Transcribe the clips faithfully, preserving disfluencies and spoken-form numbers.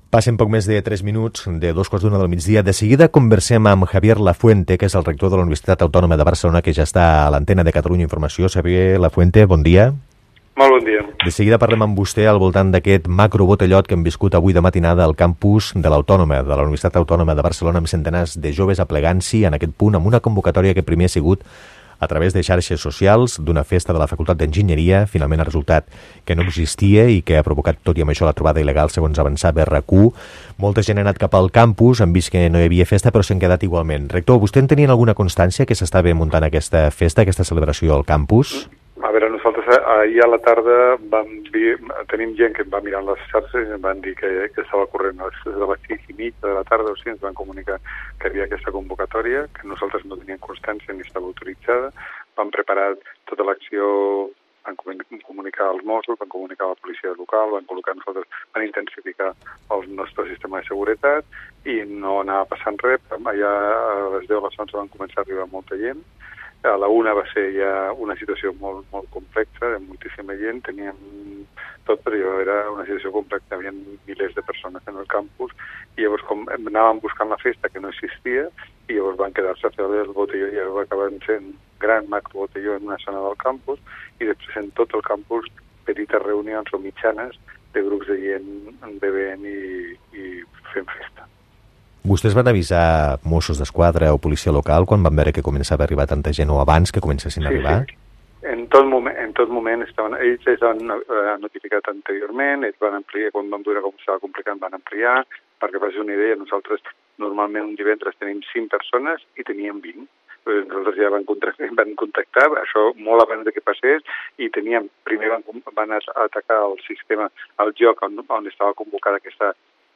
Passen poc més de tres minuts, de dos quarts d'una del migdia. De seguida conversem amb Javier Lafuente, que és el rector de la Universitat Autònoma de Barcelona, que ja està a l'antena de Catalunya Informació. Javier Lafuente, bon dia. Molt bon dia. De seguida parlem amb vostè al voltant d'aquest macrobotellot que hem viscut avui de matinada al campus de l'Autònoma, de la Universitat Autònoma de Barcelona, amb centenars de joves aplegant-s'hi en aquest punt, amb una convocatòria que primer ha sigut a través de xarxes socials d'una festa de la Facultat d'Enginyeria. Finalment ha resultat que no existia i que ha provocat tot i amb això la trobada il·legal, segons avançava R Q. Molta gent ha anat cap al campus, han vist que no hi havia festa, però s'han quedat igualment. Rector, vostè en tenia alguna constància que s'estava muntant aquesta festa, aquesta celebració al campus? A veure, nosaltres ahir a la tarda vam dir, tenim gent que va mirant les xarxes i ens van dir que, que estava corrent a les sis i mitja de la tarda, o sigui, ens van comunicar que hi havia aquesta convocatòria, que nosaltres no teníem constància ni estava autoritzada. Vam preparar tota l'acció, van comunicar als Mossos, van comunicar a la policia local, van col·locar nosaltres, van intensificar el nostre sistema de seguretat i no anava passant res. Allà a les deu a les onze van començar a arribar molta gent. A la una va ser ja una situació molt, molt complexa, de moltíssima gent, teníem tot, però era una situació complexa, hi havia milers de persones en el campus, i llavors com anàvem buscant la festa que no existia, i llavors van quedar-se a fer el botelló, i llavors acabaven sent gran macrobotelló en una zona del campus, i després en tot el campus petites reunions o mitjanes de grups de gent bevent i, i fent festa. Vostès van avisar Mossos d'Esquadra o policia local quan van veure que començava a arribar tanta gent o abans que comencessin a arribar? Sí, sí. En tot moment, en tot moment estaven, ells es van uh, notificat anteriorment, ells van ampliar, quan vam veure com estava complicat van ampliar, perquè facis una idea, nosaltres normalment un divendres tenim cinc persones i teníem vint. Nosaltres ja van contactar, van contactar, això molt abans de que passés, i teníem, primer van, van atacar el sistema, el lloc on, on estava convocada aquesta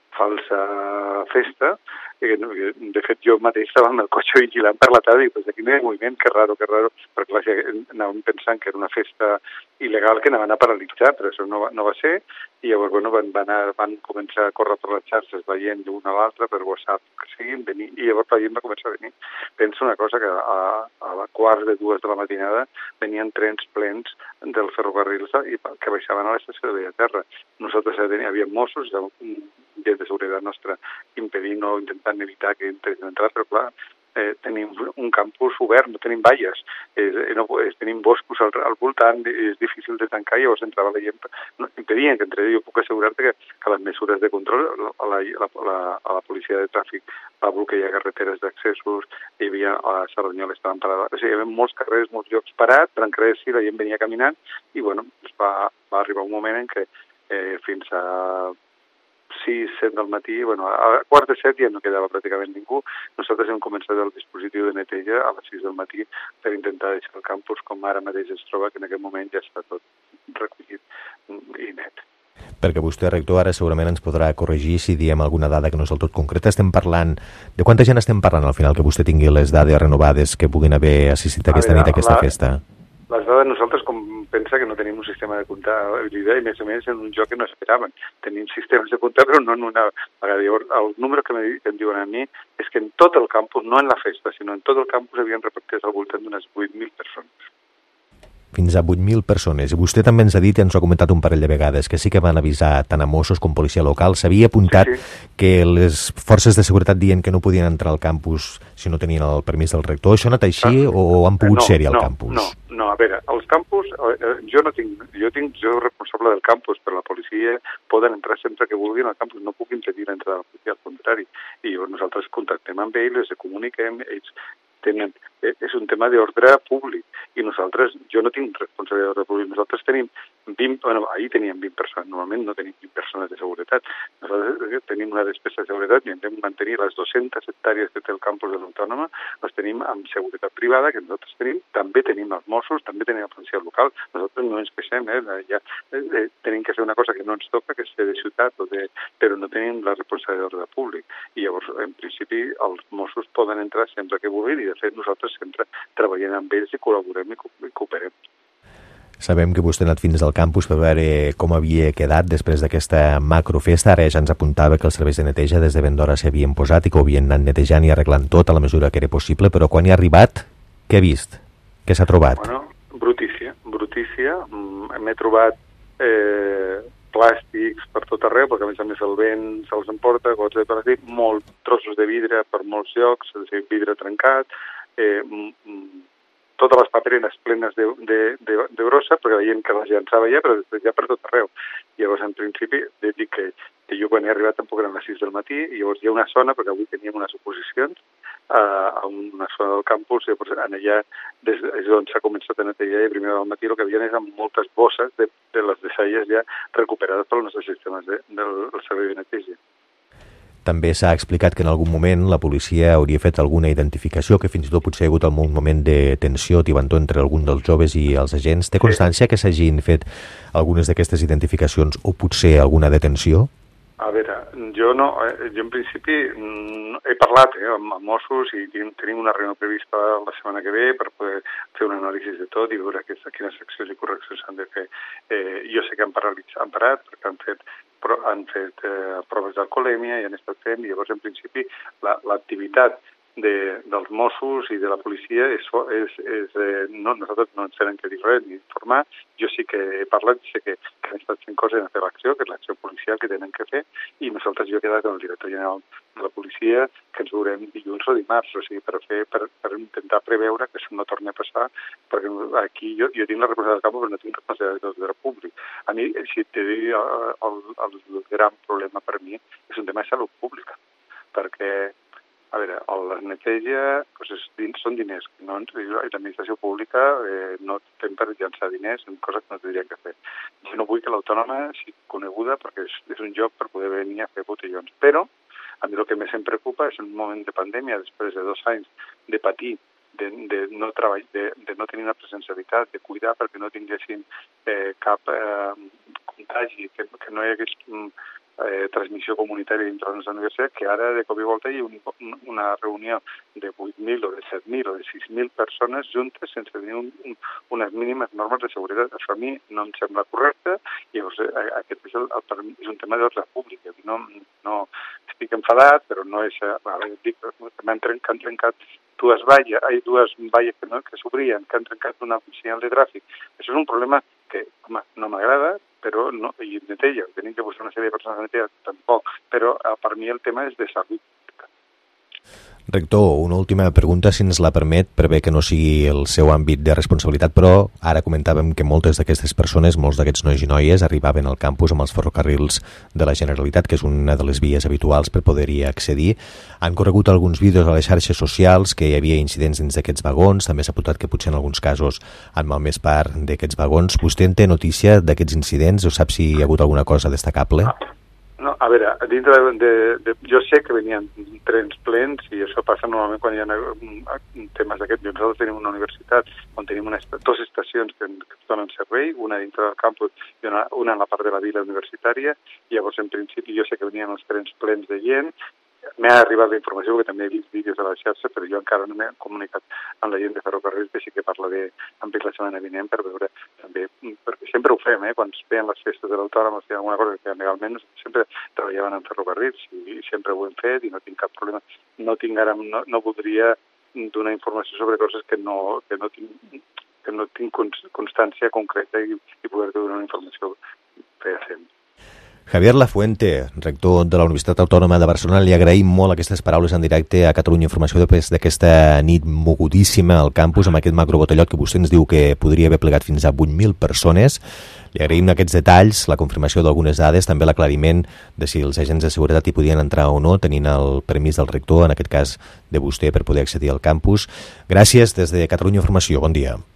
falsa festa, i de fet jo mateix estava amb el cotxe vigilant per la tarda i dic, pues aquí no hi ha moviment, que raro, que raro, perquè clar, anàvem pensant que era una festa il·legal que anaven a paralitzar, però això no va, no va ser, i llavors bueno, van, van, a, van començar a córrer per les xarxes veient d'una a l'altra, per WhatsApp, que siguin, venir, i llavors la gent va començar a venir. Penso una cosa, que a, a la quart de dues de la matinada venien trens plens del ferrocarril i que baixaven a l'estació de Bellaterra. Nosaltres hi havia Mossos, gent de seguretat nostra impedint o intentant evitar que entressin a entrar, però clar, eh, tenim un campus obert, no tenim valles, eh, no, eh, tenim boscos al, al voltant, és difícil de tancar, i llavors entrava la gent, no, impedien que entrés. Jo puc assegurar-te que, que les mesures de control, a la, a la, a la policia de tràfic va bloquejar carreteres d'accessos, hi havia a Cerdanyola estaven parades, o sigui, hi havia molts carrers, molts llocs parats, per encara sí, la gent venia caminant, i bueno, va, va arribar un moment en què eh, fins a sis, set del matí, bueno, a quart de set ja no quedava pràcticament ningú. Nosaltres hem començat el dispositiu de neteja a les sis del matí per intentar deixar el campus com ara mateix es troba, que en aquest moment ja està tot recollit i net. Perquè vostè, rector, ara segurament ens podrà corregir si diem alguna dada que no és del tot concreta. Estem parlant... De quanta gent estem parlant al final, que vostè tingui les dades renovades que puguin haver assistit aquesta nit a aquesta la... festa? Les dades nosaltres, com pensa que no tenim un sistema de comptabilitat, i més o menys en un joc que no esperaven. Tenim sistemes de comptar, però no en una vegada. El número que em diuen a mi és que en tot el campus, no en la festa, sinó en tot el campus havien repartit al voltant d'unes vuit mil persones. Fins a vuit mil persones. I vostè també ens ha dit, i ens ho ha comentat un parell de vegades, que sí que van avisar tant a Mossos com policia local. S'havia apuntat sí, sí. que les forces de seguretat diuen que no podien entrar al campus si no tenien el permís del rector. Això ha anat així ah, o han pogut no, ser-hi al no, campus? No, no, a veure, els campus, eh, jo no tinc, jo tinc, jo responsable del campus, però la policia poden entrar sempre que vulguin al campus, no puc impedir l'entrada de la policia, al contrari. I nosaltres contactem amb ells, els comuniquem, ells tenen, és un tema d'ordre públic, i nosaltres, jo no tinc responsabilitat d'ordre públic, nosaltres tenim vint, bueno, ahir teníem vint persones, normalment no tenim vint persones de seguretat, nosaltres tenim una despesa de seguretat i hem de mantenir les dues-centes hectàrees que té el campus de l'Autònoma, les tenim amb seguretat privada, que nosaltres tenim, també tenim els Mossos, també tenim la policia local, nosaltres no ens queixem, eh, ja, eh, tenim que fer una cosa que no ens toca, que és fer de ciutat, o de, però no tenim la responsabilitat d'ordre públic, i llavors, en principi, els Mossos poden entrar sempre que vulguin, i de fet nosaltres sempre treballem amb ells i col·laborem i cooperem. Sabem que vostè ha anat fins al campus per veure com havia quedat després d'aquesta macrofesta. Ara ja ens apuntava que els serveis de neteja des de ben d'hora s'havien posat i que ho havien anat netejant i arreglant tot a la mesura que era possible, però quan hi ha arribat, què ha vist? Què s'ha trobat? Bueno, brutícia, brutícia. M'he trobat eh, plàstics per tot arreu, perquè a més a més el vent se'ls emporta, gots de plàstic, molt trossos de vidre per molts llocs, és a dir, vidre trencat, eh, totes les papereres plenes de, de, de, de brossa, perquè veiem que la llançava ja, però després ja per tot arreu. Llavors, en principi, he dit que, que jo quan he arribat tampoc eren les sis del matí, i llavors hi ha una zona, perquè avui teníem unes oposicions, a una zona del campus, i llavors en allà des, és on s'ha començat a netejar, i primer del matí el que havien és amb moltes bosses de, de les deixalles ja recuperades pels nostres sistemes de, del, del servei de neteja. També s'ha explicat que en algun moment la policia hauria fet alguna identificació, que fins i tot potser hi ha hagut algun moment de tensió, tibantó entre algun dels joves i els agents. Té constància que s'hagin fet algunes d'aquestes identificacions o potser alguna detenció? A veure, jo no, jo en principi he parlat eh, amb Mossos i tenim una reunió prevista la setmana que ve per poder fer un anàlisi de tot i veure quines accions i correccions s'han de fer. Eh, jo sé que han parat, han parat perquè han fet, han fet eh, proves d'alcoholèmia i han estat fent, i llavors en principi l'activitat la, de, dels Mossos i de la policia és, és, és eh, no, nosaltres no ens tenen que dir res ni informar. Jo sí que he parlat, sé que, que han estat fent coses en fer l'acció, que és l'acció policial que tenen que fer, i nosaltres jo he quedat amb el director general de la policia que ens veurem dilluns o dimarts, o sigui, per, fer, per, per intentar preveure que això no torni a passar, perquè aquí jo, jo tinc la responsabilitat del camp però no tinc responsabilitat del dret públic. A mi, si te dic, el, el, el gran problema per mi és un tema de salut pública, perquè a veure, la neteja doncs és, són diners. No, l'administració pública eh, no té per llançar diners en coses que no tindrien que fer. Jo no vull que l'autònoma sigui coneguda perquè és, és un lloc per poder venir a fer botellons. Però a mi el que més em preocupa és en un moment de pandèmia, després de dos anys de patir, de, de, no, treball, de, de no tenir una presencialitat, de cuidar perquè no tinguessin eh, cap eh, contagi, que, que no hi hagués Eh, transmissió comunitària dintre de la nostra universitat, que ara de cop i volta hi ha un, una reunió de vuit mil o de set mil o de sis mil persones juntes sense tenir un, un, unes mínimes normes de seguretat. Això a mi no em sembla correcte, i llavors eh, aquest és, el, el, és un tema d'ordre públic. No, no estic enfadat, però no és... Ara, dic que m'han trencat, han trencat dues valles, hi dues valles que, no, que s'obrien, que han trencat una senyal de tràfic. Això és un problema que, home, no m'agrada, però no, i neteja, tenim que posar una sèrie de persones a neteja, tampoc, però per mi el tema és de salut. Rector, una última pregunta, si ens la permet, per bé que no sigui el seu àmbit de responsabilitat, però ara comentàvem que moltes d'aquestes persones, molts d'aquests nois i noies, arribaven al campus amb els ferrocarrils de la Generalitat, que és una de les vies habituals per poder-hi accedir. Han corregut alguns vídeos a les xarxes socials que hi havia incidents dins d'aquests vagons, també s'ha apuntat que potser en alguns casos han malmès part d'aquests vagons. Vostè en té notícia d'aquests incidents o sap si hi ha hagut alguna cosa destacable? No, a veure, dintre de, de, de, jo sé que venien trens plens i això passa normalment quan hi ha temes d'aquests. Nosaltres tenim una universitat on tenim unes, dues estacions que, que donen servei, una dintre del campus i una, una en la part de la vila universitària, i llavors en principi jo sé que venien els trens plens de gent. M'ha arribat la informació, que també he vist vídeos a la xarxa, però jo encara no m'he comunicat amb la gent de ferrocarrils, que sí que parlaré amb ells la setmana vinent per veure també, perquè sempre ho fem, eh? Quan es feien les festes de l'autònoma, es feia alguna cosa que legalment sempre treballaven en ferrocarrils i sempre ho hem fet i no tinc cap problema. No tinc ara, no, no voldria donar informació sobre coses que no, que no tinc, que no tinc constància concreta i, i poder donar una informació fehacent. Javier Lafuente, rector de la Universitat Autònoma de Barcelona, li agraïm molt aquestes paraules en directe a Catalunya Informació després d'aquesta nit mogudíssima al campus amb aquest macrobotellot que vostè ens diu que podria haver plegat fins a vuit mil persones. Li agraïm aquests detalls, la confirmació d'algunes dades, també l'aclariment de si els agents de seguretat hi podien entrar o no, tenint el permís del rector, en aquest cas de vostè, per poder accedir al campus. Gràcies des de Catalunya Informació. Bon dia.